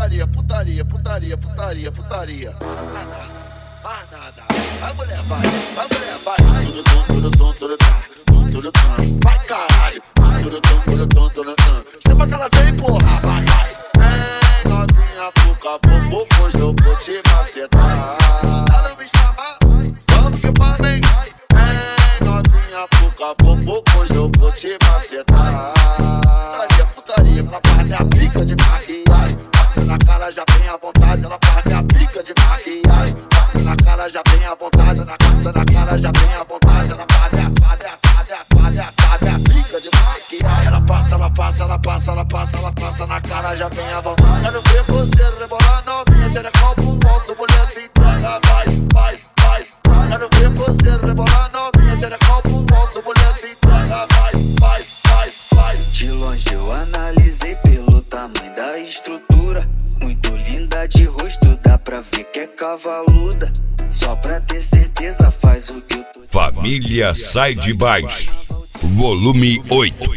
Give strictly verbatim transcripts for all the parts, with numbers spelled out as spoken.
putaria, putaria, putaria, putaria, putaria. Nada, mais nada. A mulher vai, a mulher vai. Tudo tum, tudo tum, tudo tum, tudo tum. Vai caralho. Tudo tum, tudo tum, tudo tum. Chama que ela vem, porra, vai, vai. Vem novinha pro cavô, hoje eu vou te macetar. Ela me chama, vamos que vai bem. Vem novinha pro cavô, hoje eu vou te macetar. Putaria, putaria, pra par minha pica de maquiagem. Passa na cara, já vem à vontade. Ela par minha pica de maquiagem. Passa na cara, já vem à vontade. Na passa na cara, já vem à vontade. Ela par minha, par minha, par minha, par minha, par minha pica de maquiagem. Ela passa, ela passa, ela passa, ela passa, ela passa na cara, já vem à vontade. Quero ver você rebolar novinha, tira copo, ponto, mulher se entrega, vai, vai, vai. Quero ver você rebolar novinha, tira copo, ponto, mulher se entrega, vai, vai, vai, vai. De longe eu analisei pelo tamanho da estrutura. Muito linda de rosto, dá pra ver que é cavaluda. Só pra ter certeza faz o que eu tô. Família Sai de Baixo, volume oito.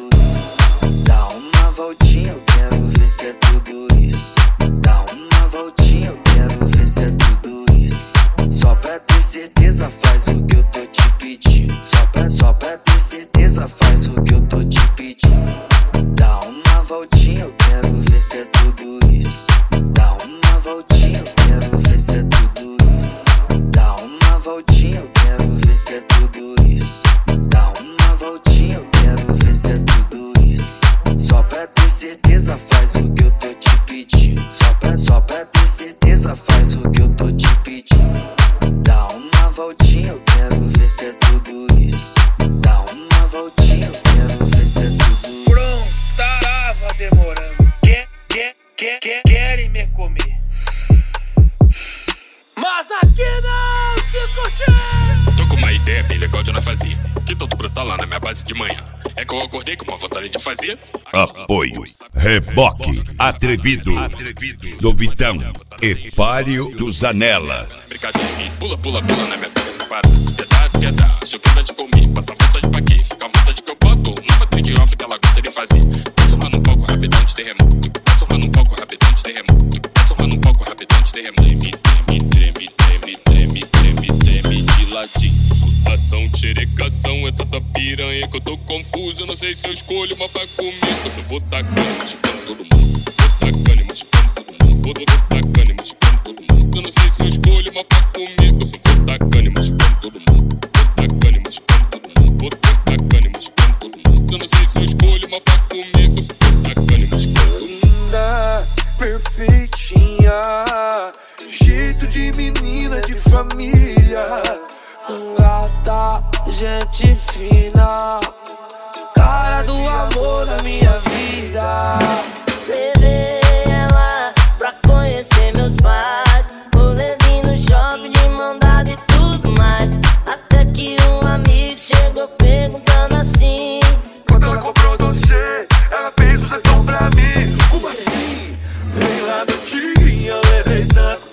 Dá uma voltinha, eu quero ver se é tudo isso. Dá uma voltinha, eu quero ver se é tudo isso. Só pra ter certeza faz o que eu tô te pedindo. Só pra, só pra ter certeza faz o que eu tô te pedindo. Dá uma voltinha, eu quero ver se é tudo isso. Dá uma voltinha, eu quero ver se é tudo isso. Dá uma voltinha, eu quero ver se é tudo isso. Dá uma voltinha, eu quero ver se é tudo isso. Só pra ter certeza faz o que eu tô te pedindo. Só pra, só pra ter certeza faz o que eu tô te pedindo. Dá uma voltinha, eu quero ver se é tudo isso. Dá uma voltinha, eu quero ver se é tudo isso. Pronto, tava demorando. Quer, quer, quer, quer, querem me comer. Mas aqui não te curti. Tô com uma ideia bem legal de nós fazer. Que tanto brotar lá na minha base de manhã. É que eu acordei com uma vontade de fazer. Apoio Reboque Atrevido do Vitão e Pálio do Zanella. Brincadeira em mim, pula, pula, pula na minha pica separada. Queda, queda, acho que dá de comer. Passa a vontade pra quê? Fica a vontade que eu boto. Nova trick off que ela gosta de fazer. Vai sorrando um pouco rapidão de terremoto. Vai sorrando um pouco rapidão de terremoto. Vai sorrando um pouco rapidão de terremoto. Treme, treme, treme, treme, treme, treme, treme de ladinho. Ação, xerecação, é tanta piranha que eu tô confuso. Eu não sei se eu escolho uma pra comer. Mas eu vou tacando, machucando todo mundo. Vou tacando e machucando todo mundo. Vou tacando e machucando todo mundo. Eu não sei se eu escolho uma pra comer. Mas eu vou tacando e machucando todo mundo. Vou tacando e machucando todo mundo. Vou tacando e machucando todo mundo. Eu não sei se eu escolho uma pra comer. Mas eu vou tacando e machucando todo mundo. Linda, perfeitinha, jeito de menina de família. Gata, gente fina, cara do amor da minha vida. Levei ela pra conhecer meus pais. Rolezinho no shopping de mão dada e tudo mais. Até que um amigo chegou perguntando assim: quando ela comprou doce, ela fez um setão pra mim. Como assim? Veio lá do tigrinho, eu levei tanto.